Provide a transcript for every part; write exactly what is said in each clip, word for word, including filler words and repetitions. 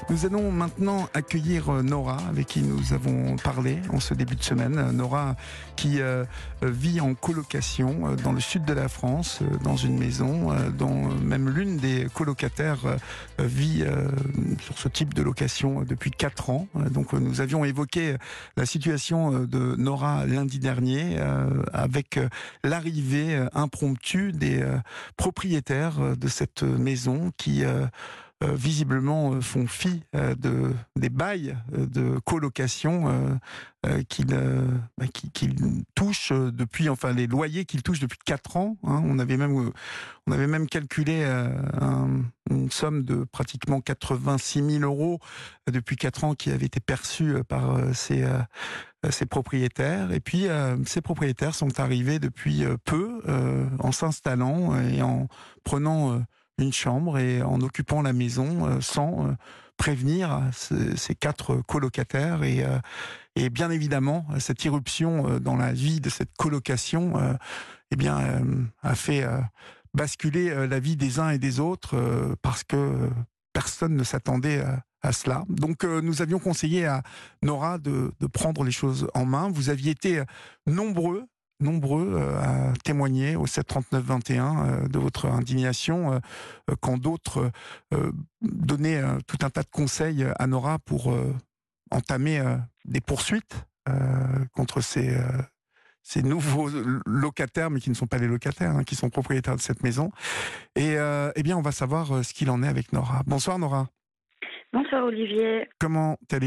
Nous allons maintenant accueillir Nora, avec qui nous avons parlé en ce début de semaine. Nora qui euh, vit en colocation euh, dans le sud de la France, euh, dans une maison euh, dont même l'une des colocataires euh, vit euh, sur ce type de location depuis quatre ans. Euh, donc euh, nous avions évoqué la situation de Nora lundi dernier euh, avec euh, l'arrivée euh, impromptue des euh, propriétaires de cette maison qui euh, Euh, visiblement euh, font fi euh, de, des bails euh, de colocation euh, euh, qu'ils euh, bah, qu'ils, qu'ils touchent depuis, enfin les loyers qu'ils touchent depuis quatre ans. Hein. On avait même, euh, on avait même calculé euh, un, une somme de pratiquement quatre-vingt-six mille euros euh, depuis quatre ans qui avait été perçue euh, par euh, ces, euh, ces propriétaires. Et puis euh, ces propriétaires sont arrivés depuis euh, peu euh, en s'installant et en prenant euh, une chambre et en occupant la maison euh, sans euh, prévenir ces, ces quatre colocataires et, euh, et bien évidemment cette irruption euh, dans la vie de cette colocation euh, eh bien euh, a fait euh, basculer euh, la vie des uns et des autres euh, parce que euh, personne ne s'attendait à, à cela. Donc euh, nous avions conseillé à Nora de, de prendre les choses en main. Vous aviez été nombreux nombreux euh, à témoigner au sept trente-neuf vingt et un euh, de votre indignation euh, quand d'autres euh, donnaient euh, tout un tas de conseils à Nora pour euh, entamer euh, des poursuites euh, contre ces, euh, ces nouveaux locataires, mais qui ne sont pas les locataires, hein, qui sont propriétaires de cette maison. Et euh, eh bien, on va savoir euh, ce qu'il en est avec Nora. Bonsoir Nora. Bonsoir Olivier. Comment allez-vous ?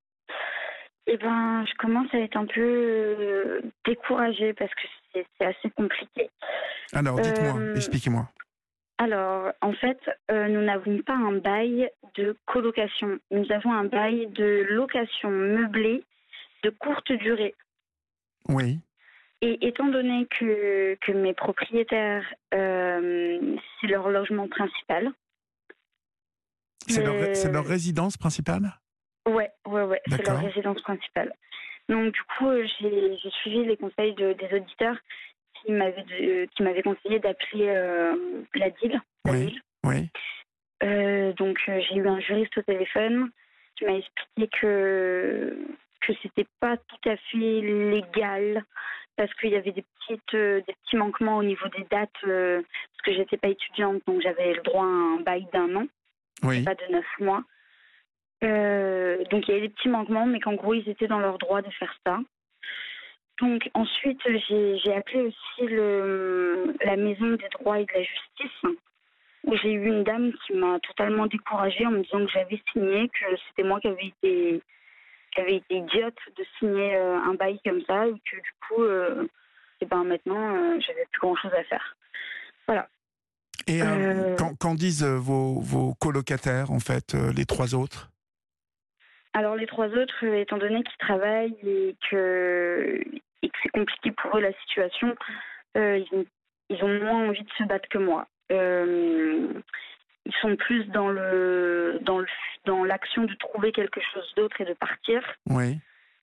Eh ben, je commence à être un peu euh, découragée parce que c'est, c'est assez compliqué. Alors, dites-moi, euh, expliquez-moi. Alors, en fait, euh, nous n'avons pas un bail de colocation. Nous avons un bail de location meublée de courte durée. Oui. Et étant donné que, que mes propriétaires, euh, c'est leur logement principal. C'est, mais... leur, c'est leur résidence principale ? Ouais, ouais, ouais, c'est leur résidence principale. Donc du coup, euh, j'ai, j'ai suivi les conseils de, des auditeurs qui m'avaient, de, qui m'avaient conseillé d'appeler euh, la D I L. La oui, D I L. oui. Euh, donc euh, j'ai eu un juriste au téléphone qui m'a expliqué que que c'était pas tout à fait légal parce qu'il y avait des petites, euh, des petits manquements au niveau des dates euh, parce que j'étais pas étudiante, donc j'avais le droit à un bail d'un an, oui. pas de neuf mois. Euh, donc il y avait des petits manquements, mais qu'en gros ils étaient dans leur droit de faire ça. Donc ensuite j'ai, j'ai appelé aussi le, la maison des droits et de la justice, où j'ai eu une dame qui m'a totalement découragée en me disant que j'avais signé, que c'était moi qui avais été, qui avait été idiote de signer euh, un bail comme ça, et que du coup, euh, et ben maintenant euh, j'avais plus grand chose à faire. Voilà. Et euh, euh... qu'en, qu'en disent vos, vos colocataires en fait, euh, les trois autres? Alors les trois autres, euh, étant donné qu'ils travaillent et que, et que c'est compliqué pour eux la situation, euh, ils, ont, ils ont moins envie de se battre que moi. Euh, ils sont plus dans le dans le dans l'action de trouver quelque chose d'autre et de partir, oui.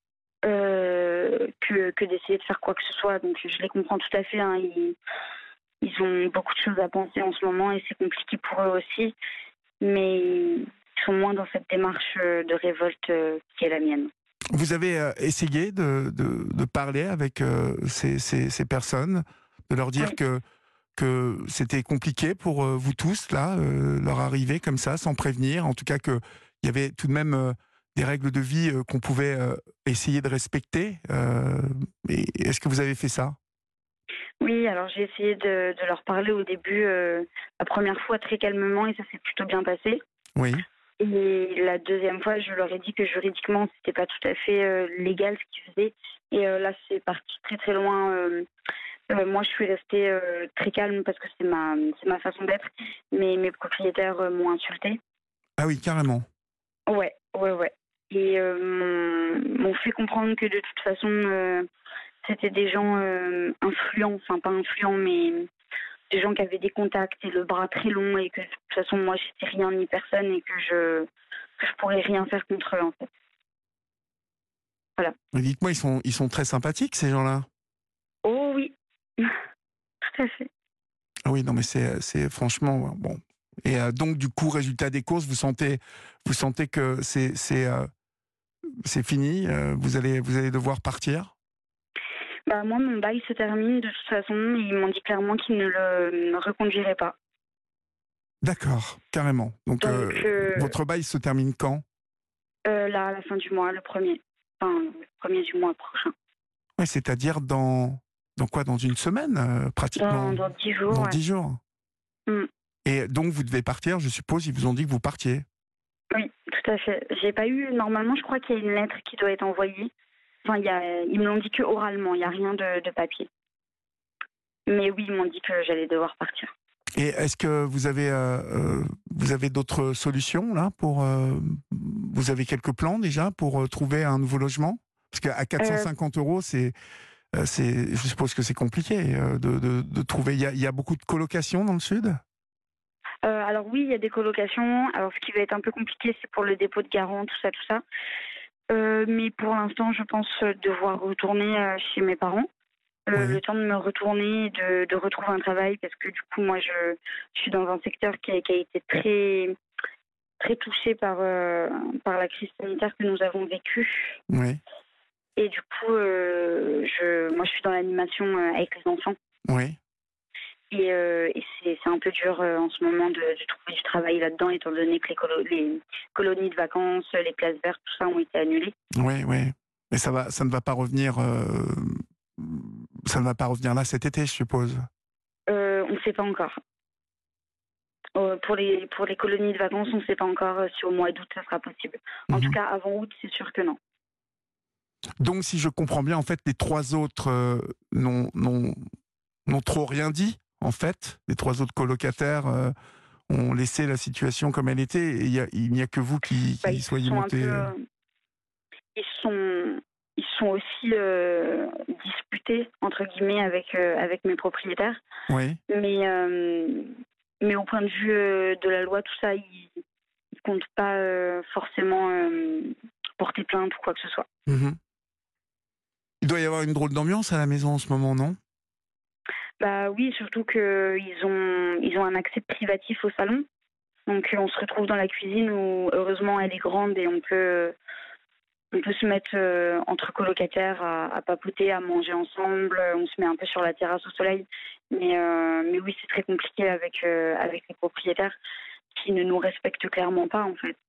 euh, que que d'essayer de faire quoi que ce soit. Donc je les comprends tout à fait. Hein. Ils, ils ont beaucoup de choses à penser en ce moment et c'est compliqué pour eux aussi. Mais ils sont moins dans cette démarche de révolte euh, qui est la mienne. Vous avez euh, essayé de, de, de parler avec euh, ces, ces, ces personnes, de leur dire oui. que, que c'était compliqué pour euh, vous tous, là, euh, leur arrivée comme ça, sans prévenir, en tout cas qu'il y avait tout de même euh, des règles de vie euh, qu'on pouvait euh, essayer de respecter. Euh, et est-ce que vous avez fait ça ? Oui, alors j'ai essayé de, de leur parler au début, euh, la première fois très calmement, et ça s'est plutôt bien passé. Oui. Et la deuxième fois, je leur ai dit que juridiquement, c'était pas tout à fait euh, légal ce qu'ils faisaient. Et euh, là, c'est parti très très loin. Euh, euh, moi, je suis restée euh, très calme parce que c'est ma, c'est ma façon d'être. Mais mes propriétaires euh, m'ont insultée. Ah oui, carrément. Ouais, ouais, ouais. Et euh, m'ont, m'ont fait comprendre que de toute façon, euh, c'était des gens euh, influents. Enfin, pas influents, mais des gens qui avaient des contacts et le bras très long et que de toute façon moi j'étais rien ni personne et que je que je pourrais rien faire contre eux en fait. Voilà. Mais dites-moi, ils sont ils sont très sympathiques ces gens-là. Oh oui, tout à fait. Ah oui, non mais c'est c'est franchement bon. Et euh, donc, du coup, résultat des courses, vous sentez, vous sentez que c'est, c'est, euh, c'est fini. Euh, vous allez, vous allez devoir partir. Bah, moi, mon bail se termine de toute façon. Ils m'ont dit clairement qu'ils ne le reconduiraient pas. D'accord, carrément. Donc, Donc, euh, euh, votre bail se termine quand? euh, là, à la fin du mois, le premier. Enfin, le premier du mois prochain. Oui, c'est-à-dire dans, dans quoi? Dans une semaine, euh, Dans, pratiquement. dans dix jours, Dans ouais. dix jours. Mm. Et donc, vous devez partir, je suppose, ils vous ont dit que vous partiez. Oui, tout à fait. J'ai pas eu. Normalement, je crois qu'il y a une lettre qui doit être envoyée. Enfin, il y a, ils me l'ont dit que oralement, il n'y a rien de, de papier. Mais oui, ils m'ont dit que j'allais devoir partir. Et est-ce que vous avez, euh, euh, vous avez d'autres solutions là pour, euh, vous avez quelques plans déjà pour euh, trouver un nouveau logement? Parce qu'à quatre cent Euh, cinquante euros, c'est, euh, c'est, je suppose que c'est compliqué euh, de, de, de trouver. Il y a, il y a beaucoup de colocations dans le sud? euh, alors oui, il y a des colocations. Alors ce qui va être un peu compliqué, c'est pour le dépôt de garant, tout ça, tout ça. Euh, mais pour l'instant, je pense devoir retourner euh, chez mes parents. Euh, Oui, le temps de me retourner, de, de retrouver un travail, parce que du coup, moi, je, je suis dans un secteur qui a, qui a été très, très touché par, euh, par la crise sanitaire que nous avons vécue. oui, Et du coup, euh, je, moi, je suis dans l'animation euh, avec les enfants. oui. Et, euh, et c'est, c'est un peu dur euh, en ce moment de, de trouver du travail là-dedans, étant donné que les, colo- les colonies de vacances, les places vertes, tout ça ont été annulées. Oui, oui. Mais ça va, ça ne va pas revenir. Euh, ça ne va pas revenir là cet été, je suppose. Euh, on ne sait pas encore. Euh, pour, les, pour les colonies de vacances, on ne sait pas encore euh, si au mois d'août, ça sera possible. En tout Mhm. cas, avant août, c'est sûr que non. Donc, si je comprends bien, en fait, les trois autres euh, n'ont, n'ont, n'ont trop rien dit. En fait, les trois autres colocataires euh, ont laissé la situation comme elle était. Et il y a- il n'y a, que vous qui, Bah, qui ils soyez sont un monté. peu... euh, euh, ils sont... Ils sont aussi euh, disputés, entre guillemets, avec, euh, avec mes propriétaires. Oui. Mais, euh, mais au point de vue euh, de la loi, tout ça, ils ne comptent pas euh, forcément euh, porter plainte ou quoi que ce soit. Mhm. Il doit y avoir une drôle d'ambiance à la maison en ce moment, non? Bah oui, surtout qu'ils ont, ils ont un accès privatif au salon. Donc on se retrouve dans la cuisine où heureusement elle est grande et on peut, on peut se mettre euh, entre colocataires à, à papoter, à manger ensemble. On se met un peu sur la terrasse au soleil. Mais, euh, mais oui, c'est très compliqué avec, euh, avec les propriétaires qui ne nous respectent clairement pas en fait.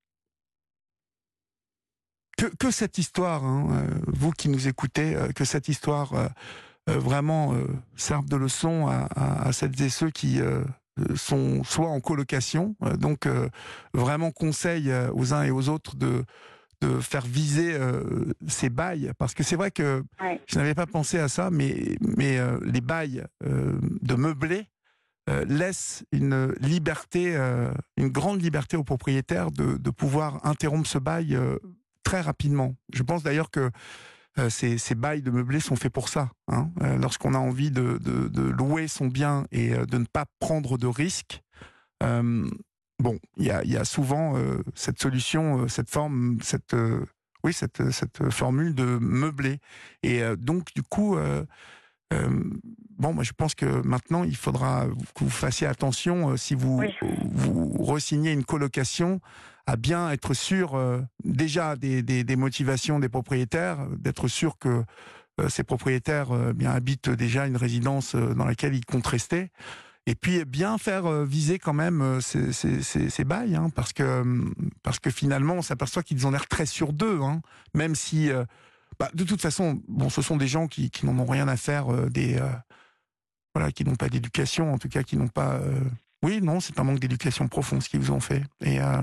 Que, que cette histoire, hein, euh, vous qui nous écoutez, euh, que cette histoire euh, euh, vraiment euh, serve de leçon à, à, à celles et ceux qui euh, sont soit en colocation, euh, donc euh, vraiment conseil euh, aux uns et aux autres de de faire viser euh, ces bails, parce que c'est vrai que Ouais. je n'avais pas pensé à ça, mais mais euh, les bails euh, de meublé euh, laissent une liberté, euh, une grande liberté aux propriétaires de, de pouvoir interrompre ce bail euh, très rapidement. Je pense d'ailleurs que euh, ces, ces bails de meublé sont faits pour ça. Hein. Euh, lorsqu'on a envie de, de, de louer son bien et euh, de ne pas prendre de risques, euh, bon, il y a, y a souvent euh, cette solution, euh, cette forme, cette euh, oui, cette, cette formule de meubler. Et euh, donc, du coup, euh, euh, bon, moi, je pense que maintenant, il faudra que vous fassiez attention euh, si vous Oui. vous re-signez une colocation, à bien être sûr euh, déjà des, des, des motivations des propriétaires, d'être sûr que euh, ces propriétaires euh, bien habitent déjà une résidence euh, dans laquelle ils comptent rester. Et puis bien faire euh, viser quand même euh, ces, ces, ces, ces bails, hein, parce que euh, parce que finalement on s'aperçoit qu'ils ont l'air très sûrs d'eux, hein, même si euh, bah, de toute façon, bon, ce sont des gens qui, qui n'en ont rien à faire, euh, des euh, voilà, qui n'ont pas d'éducation, en tout cas qui n'ont pas. Euh... Oui, non, c'est un manque d'éducation profond ce qu'ils vous ont fait. Et, euh,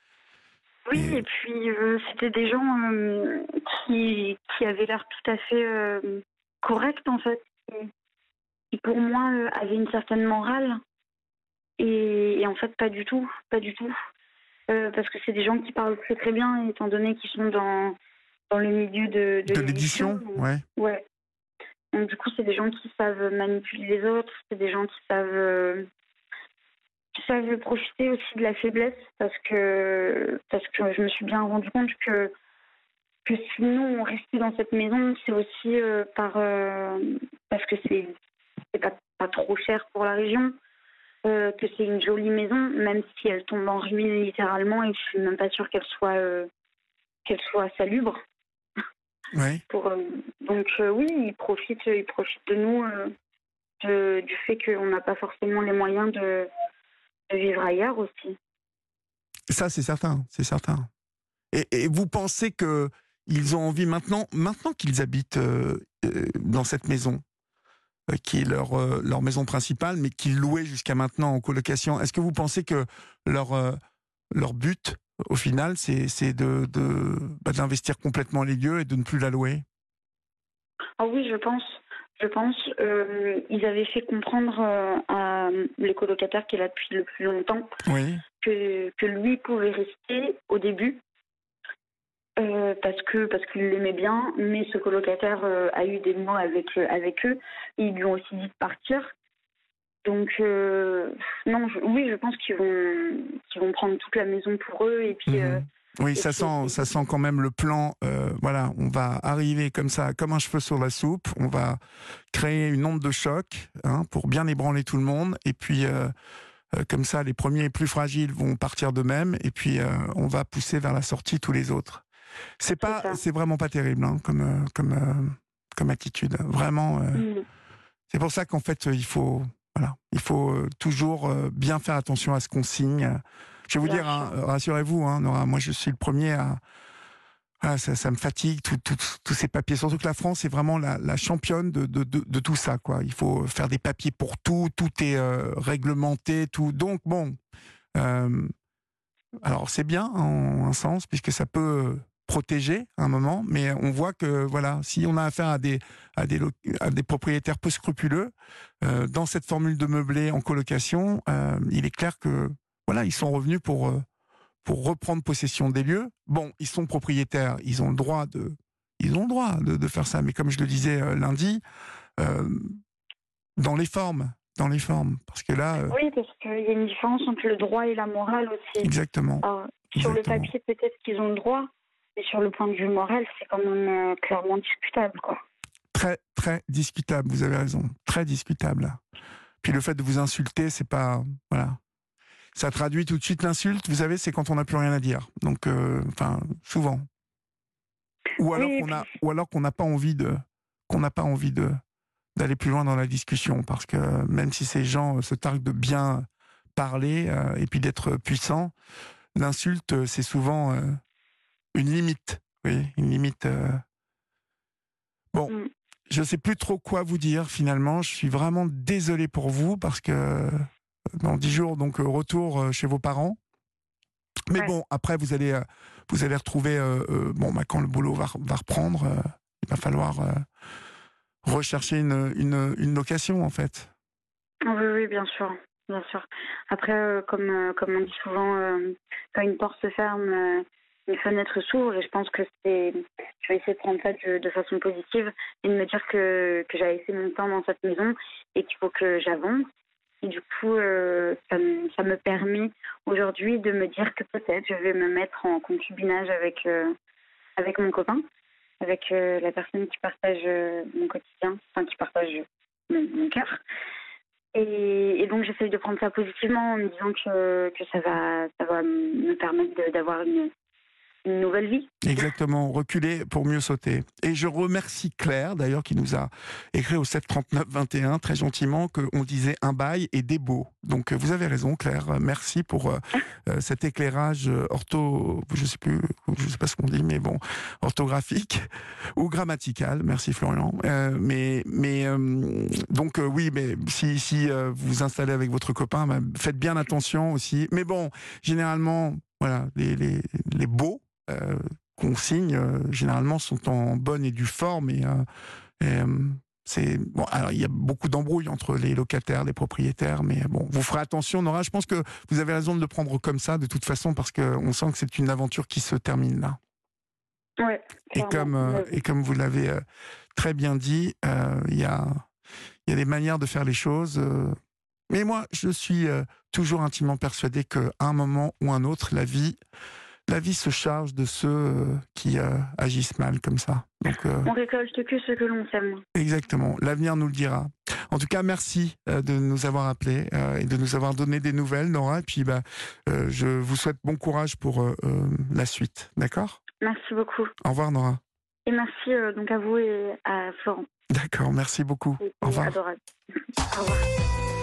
Oui, et... et puis euh, c'était des gens euh, qui, qui avaient l'air tout à fait euh, corrects en fait, qui, qui, pour moi euh, avaient une certaine morale et, et en fait pas du tout, pas du tout, Euh, parce que c'est des gens qui parlent très très bien étant donné qu'ils sont dans, dans le milieu de, de de l'édition. l'édition, ouais. Ouais. Donc du coup c'est des gens qui savent manipuler les autres, c'est des gens qui savent euh, qui savent profiter aussi de la faiblesse parce que parce que je me suis bien rendu compte que que si nous on restait dans cette maison, c'est aussi euh, par euh, parce que c'est c'est pas, pas trop cher pour la région, euh, que c'est une jolie maison, même si elle tombe en ruine littéralement, et je suis même pas sûre qu'elle soit, euh, qu'elle soit salubre. Oui. Pour, euh, donc euh, oui, ils profitent, ils profitent de nous, euh, de- du fait qu'on n'a pas forcément les moyens de, de vivre ailleurs aussi. Ça, c'est certain, c'est certain. Et, et vous pensez que ils ont envie maintenant, maintenant qu'ils habitent euh, euh, dans cette maison, euh, qui est leur, euh, leur maison principale, mais qu'ils louaient jusqu'à maintenant en colocation, est-ce que vous pensez que leur, euh, leur but, au final, c'est, c'est de, de, bah, d'investir complètement les lieux et de ne plus la louer? Ah oui, je pense. Je pense. Euh, ils avaient fait comprendre euh, à les colocataires qui est là depuis le plus longtemps Oui. que, que lui pouvait rester au début euh, parce que parce qu'il l'aimait bien, mais ce colocataire euh, a eu des mots avec euh, avec eux. Ils lui ont aussi dit de partir. Donc euh, non, je- oui, je pense qu'ils vont qu'ils vont prendre toute la maison pour eux et puis euh, Mhm. Oui, et ça puis sent, ça sent quand même le plan. Euh, voilà, on va arriver comme ça, comme un cheveu sur la soupe. On va créer une onde de choc, hein, pour bien ébranler tout le monde. Et puis, euh, euh, comme ça, les premiers les plus fragiles vont partir d'eux-mêmes. Et puis, euh, on va pousser vers la sortie tous les autres. C'est c'est pas, ça. c'est vraiment pas terrible, hein, comme, euh, comme, euh, comme attitude. Vraiment. Euh, Mm. c'est pour ça qu'en fait, euh, il faut, voilà, il faut euh, toujours euh, bien faire attention à ce qu'on signe. Je vais vous Bien dire, hein, sûr. euh, rassurez-vous, hein, Nora, moi je suis le premier à. Ah, ça, ça me fatigue, tout- tout- tous ces papiers. Surtout que la France est vraiment la, la championne de, de, de, de tout ça, quoi. Il faut faire des papiers pour tout, tout est euh, réglementé, tout. Donc, bon, euh, alors c'est bien en un sens, puisque ça peut protéger à un moment, mais on voit que, voilà, si on a affaire à des, à des, lo- à des propriétaires peu scrupuleux, euh, dans cette formule de meublé en colocation, euh, il est clair que, voilà, ils sont revenus pour. euh, pour reprendre possession des lieux. Bon, ils sont propriétaires, ils ont le droit de, ils ont le droit de, de faire ça. Mais comme je le disais euh, lundi, euh, dans les formes, dans les formes, parce que là, euh, Oui, parce qu'il y a une différence entre le droit et la morale aussi. exactement, Alors, sur le exactement, papier, peut-être qu'ils ont le droit, mais sur le point de vue moral, c'est quand même euh, clairement discutable, quoi. très très discutable. Vous avez raison, très discutable. Puis le fait de vous insulter, c'est pas, voilà, ça traduit tout de suite l'insulte. Vous savez, c'est quand on n'a plus rien à dire. Donc, euh, enfin, souvent, ou Oui, alors et qu'on puis, a, ou alors qu'on n'a pas envie de, qu'on n'a pas envie de d'aller plus loin dans la discussion, parce que même si ces gens se targuent de bien parler euh, et puis d'être puissants, l'insulte, euh, c'est souvent euh, une limite. Oui, une limite. euh. Bon, mm, je ne sais plus trop quoi vous dire finalement. Je suis vraiment désolé pour vous, parce que euh, dans dix jours, donc euh, retour euh, chez vos parents. Mais ouais. bon, après, vous allez, euh, vous allez retrouver, euh, euh, bon, bah, quand le boulot va, va reprendre, euh, il va falloir euh, rechercher une, une, une location, en fait. Oui, oui, bien sûr, bien sûr. Après, euh, comme, euh, comme on dit souvent, euh, quand une porte se ferme, euh, une fenêtre s'ouvre, et je pense que c'est... Je vais essayer de prendre ça de, de façon positive et de me dire que, que j'avais fait mon temps dans cette maison et qu'il faut que j'avance. Et du coup, euh, ça, me, ça me permet aujourd'hui de me dire que peut-être je vais me mettre en concubinage avec, euh, avec mon copain, avec euh, la personne qui partage euh, mon quotidien, enfin qui partage mon, mon cœur. Et, et donc j'essaye de prendre ça positivement en me disant que, que ça, va, ça va me permettre de- d'avoir une, une nouvelle vie. Exactement, reculer pour mieux sauter. Et je remercie Claire, d'ailleurs, qui nous a écrit au sept trente-neuf vingt et un, très gentiment, qu'on disait un bail et des beaux. Donc, euh, vous avez raison, Claire. Euh, Merci pour euh, euh, cet éclairage euh, ortho... Je sais plus, je sais pas ce qu'on dit, mais bon, orthographique ou grammatical. Merci, Florian. Euh, mais, mais euh, donc, euh, oui, mais si, si euh, vous vous installez avec votre copain, bah, faites bien attention aussi. Mais bon, généralement, voilà, les, les, les beaux, euh, qu'on signe, euh, généralement, sont en bonne et due forme. Et, euh, et, euh, c'est bon. Alors, il y a beaucoup d'embrouilles entre les locataires, les propriétaires, mais bon, vous ferez attention, Nora. Je pense que vous avez raison de le prendre comme ça, de toute façon, parce qu'on sent que c'est une aventure qui se termine là. Ouais, Et clairement. comme, euh, Mais et comme vous l'avez euh, très bien dit, euh, il y a, il y a des manières de faire les choses. Euh, mais moi, je suis euh, toujours intimement persuadé qu'à un moment ou un autre, la vie la vie se charge de ceux euh, qui euh, agissent mal comme ça. Donc, euh, On récolte que ce que l'on sème. exactement, l'avenir nous le dira. En tout cas, merci euh, de nous avoir appelés euh, et de nous avoir donné des nouvelles, Nora. Et puis, bah, euh, je vous souhaite bon courage pour euh, euh, la suite. D'accord ? Merci beaucoup. Au revoir, Nora. Et merci euh, donc à vous et à Florent. D'accord, merci beaucoup. Au C'était revoir. adorable. Au revoir.